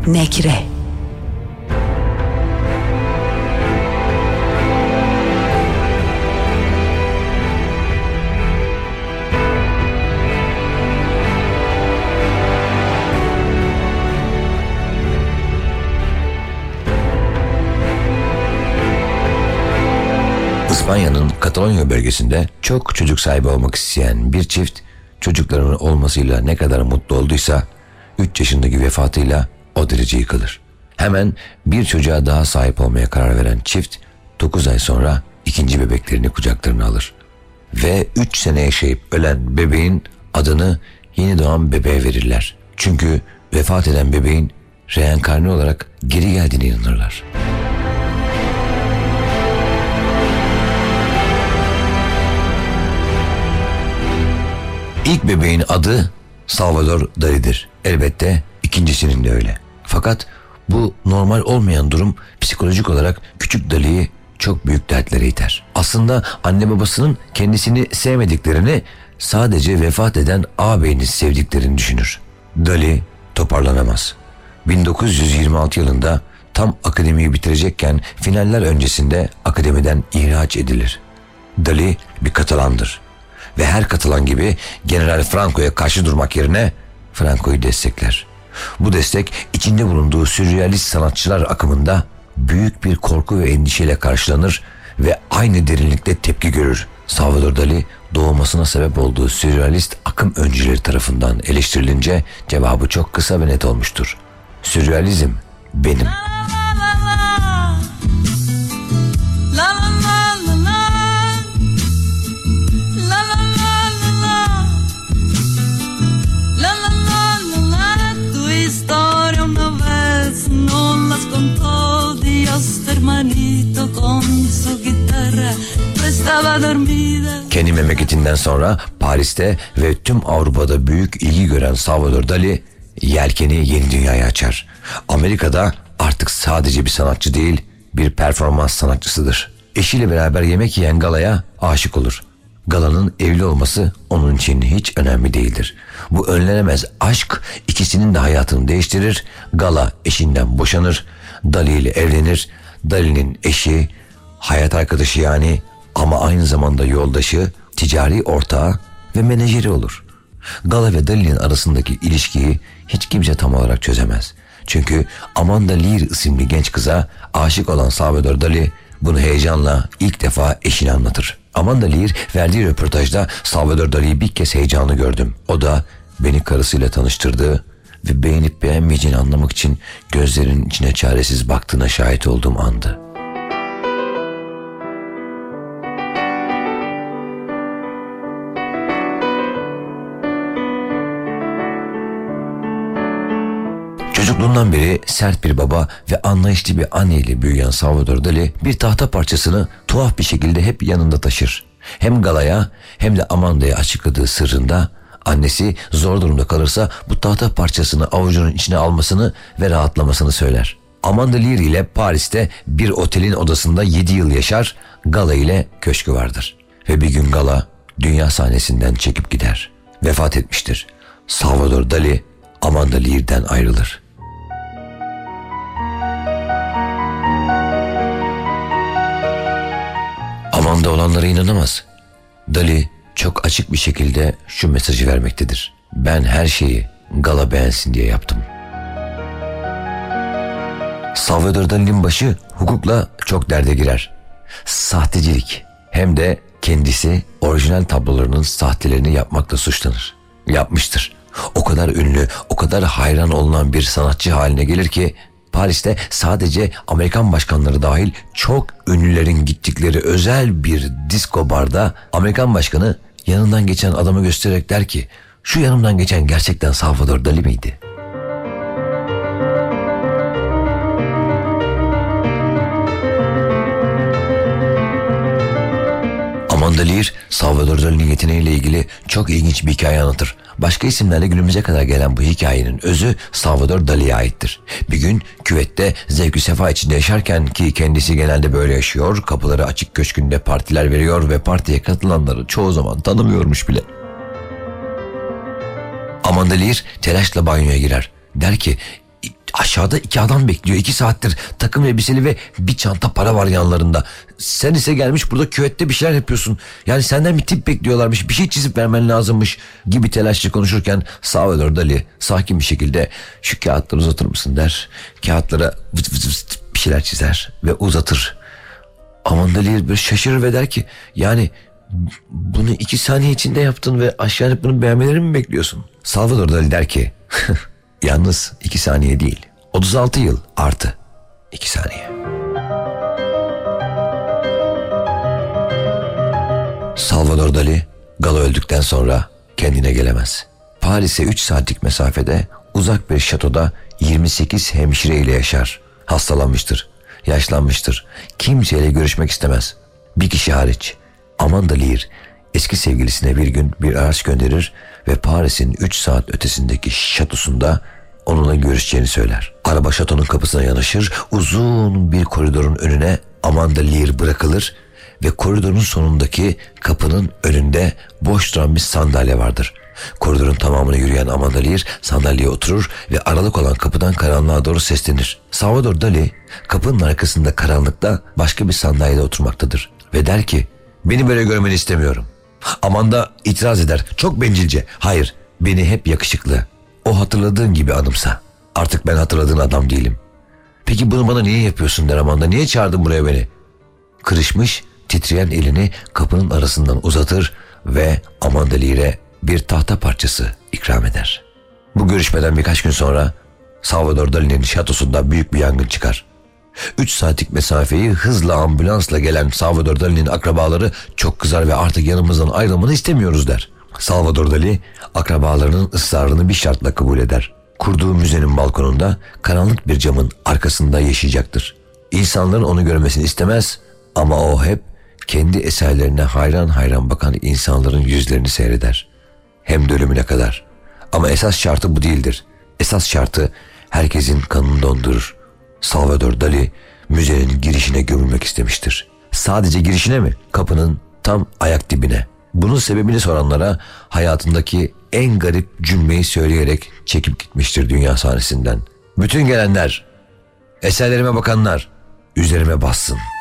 Necre. İspanya'nın Katalonya bölgesinde çok çocuk sahibi olmak isteyen bir çift çocuklarının olmasıyla ne kadar mutlu olduysa 3 yaşındaki vefatıyla o derece yıkılır. Hemen bir çocuğa daha sahip olmaya karar veren çift 9 ay sonra ikinci bebeklerini kucaklarına alır. Ve 3 sene yaşayıp ölen bebeğin adını yeni doğan bebeğe verirler. Çünkü vefat eden bebeğin reenkarni olarak geri geldiğine inanırlar. İlk bebeğin adı Salvador Dali'dir. Elbette ikincisinin de öyle. Fakat bu normal olmayan durum psikolojik olarak küçük Dali'yi çok büyük dertlere iter. Aslında anne babasının kendisini sevmediklerini, sadece vefat eden ağabeyini sevdiklerini düşünür. Dali toparlanamaz. 1926 yılında tam akademiyi bitirecekken finaller öncesinde akademiden ihraç edilir. Dali bir Katalandır. Ve her Katalan gibi General Franco'ya karşı durmak yerine Franco'yu destekler. Bu destek içinde bulunduğu sürrealist sanatçılar akımında büyük bir korku ve endişeyle karşılanır ve aynı derinlikte tepki görür. Salvador Dali doğmasına sebep olduğu sürrealist akım öncüleri tarafından eleştirilince cevabı çok kısa ve net olmuştur. Sürrealizm benim. Kendi memleketinden sonra Paris'te ve tüm Avrupa'da büyük ilgi gören Salvador Dali yelkeni yeni dünyaya açar. Amerika'da artık sadece bir sanatçı değil, bir performans sanatçısıdır. Eşiyle beraber yemek yiyen Gala'ya aşık olur. Gala'nın evli olması onun için hiç önemli değildir. Bu önlenemez aşk ikisinin de hayatını değiştirir. Gala eşinden boşanır, Dali ile evlenir. Dali'nin eşi, hayat arkadaşı yani, ama aynı zamanda yoldaşı, ticari ortağı ve menajeri olur. Gala ve Dali'nin arasındaki ilişkiyi hiç kimse tam olarak çözemez. Çünkü Amanda Lear isimli genç kıza aşık olan Salvador Dali bunu heyecanla ilk defa eşine anlatır. Amanda Lear verdiği röportajda Salvador Dali'yi bir kez heyecanlı gördüm. O da beni karısıyla tanıştırdı ve beğenip beğenmeyeceğini anlamak için gözlerinin içine çaresiz baktığına şahit olduğum andı. Çocukluğundan beri sert bir baba ve anlayışlı bir anneyle büyüyen Salvador Dali bir tahta parçasını tuhaf bir şekilde hep yanında taşır. Hem Gala'ya hem de Amanda'ya açıkladığı sırrında annesi zor durumda kalırsa bu tahta parçasını avucunun içine almasını ve rahatlamasını söyler. Amanda Lear ile Paris'te bir otelin odasında 7 yıl yaşar, Gala ile köşkü vardır. Ve bir gün Gala dünya sahnesinden çekip gider. Vefat etmiştir. Salvador Dali Amanda Lear'den ayrılır. Amanda olanlara inanamaz. Dali çok açık bir şekilde şu mesajı vermektedir: ben her şeyi Gala beğensin diye yaptım. Salvador Dali'nin başı hukukla çok derde girer. Sahtecilik, hem de kendisi orijinal tablolarının sahtelerini yapmakla suçlanır. Yapmıştır. O kadar ünlü, o kadar hayran olunan bir sanatçı haline gelir ki Paris'te sadece Amerikan başkanları dahil çok ünlülerin gittikleri özel bir disco barda Amerikan başkanı yanından geçen adamı göstererek der ki, şu yanımdan geçen gerçekten Salvador Dali miydi? Amanda Lear, Salvador Dali'nin yeteneğiyle ilgili çok ilginç bir hikaye anlatır. Başka isimlerle günümüze kadar gelen bu hikayenin özü Salvador Dali'ye aittir. Bir gün küvette zevk-ü sefa içinde yaşarken, ki kendisi genelde böyle yaşıyor, kapıları açık köşkünde partiler veriyor ve partiye katılanları çoğu zaman tanımıyormuş bile. Amanda Lear telaşla banyoya girer. Der ki, Aşağıda 2 adam bekliyor. 2 saattir takım elbiseli ve bir çanta para var yanlarında. Sen ise gelmiş burada küvette bir şeyler yapıyorsun. Yani senden bir tip bekliyorlarmış. Bir şey çizip vermen lazımmış gibi telaşlı konuşurken Salvador Dali sakin bir şekilde şu kağıtları uzatır mısın der. Kağıtlara vıt vıt vıt bir şeyler çizer ve uzatır. Amanda Lear böyle şaşırır ve der ki yani bunu 2 saniye içinde yaptın ve aşağı inip bunun beğenmelerini mi bekliyorsun? Salvador Dali der ki yalnız 2 saniye değil 36 yıl artı 2 saniye. Salvador Dali Galo öldükten sonra kendine gelemez. Paris'e 3 saatlik mesafede uzak bir şatoda 28 hemşire ile yaşar. Hastalanmıştır, yaşlanmıştır. Kimseyle görüşmek istemez. Bir kişi hariç. Amanda Lear eski sevgilisine bir gün bir araç gönderir ve Paris'in 3 saat ötesindeki şatosunda onunla görüşeceğini söyler. Araba şatonun kapısına yanaşır, uzun bir koridorun önüne Amanda Lear bırakılır ve koridorun sonundaki kapının önünde boş duran bir sandalye vardır. Koridorun tamamını yürüyen Amanda Lear sandalyeye oturur ve aralık olan kapıdan karanlığa doğru seslenir. Salvador Dali kapının arkasında karanlıkta başka bir sandalyede oturmaktadır ve der ki beni böyle görmeni istemiyorum. Amanda itiraz eder çok bencilce. Hayır, beni hep yakışıklı, o hatırladığın gibi anımsa. Artık ben hatırladığın adam değilim. Peki bunu bana niye yapıyorsun der Amanda. Niye çağırdın buraya beni? Kırışmış titreyen elini kapının arasından uzatır ve Amanda Lear'e bir tahta parçası ikram eder. Bu görüşmeden birkaç gün sonra Salvador Dali'nin şatosunda büyük bir yangın çıkar. 3 saatlik mesafeyi hızla ambulansla gelen Salvador Dali'nin akrabaları çok kızar ve artık yanımızdan ayrılmanı istemiyoruz der. Salvador Dali akrabalarının ısrarını bir şartla kabul eder. Kurduğu müzenin balkonunda karanlık bir camın arkasında yaşayacaktır. İnsanların onu görmesini istemez ama o hep kendi eserlerine hayran hayran bakan insanların yüzlerini seyreder. Hem de ölümüne kadar. Ama esas şartı bu değildir. Esas şartı herkesin kanını dondurur. Salvador Dali müzenin girişine gömülmek istemiştir. Sadece girişine mi? Kapının tam ayak dibine. Bunun sebebini soranlara hayatındaki en garip cümleyi söyleyerek çekip gitmiştir dünya sahnesinden. Bütün gelenler, eserlerime bakanlar üzerime bassın.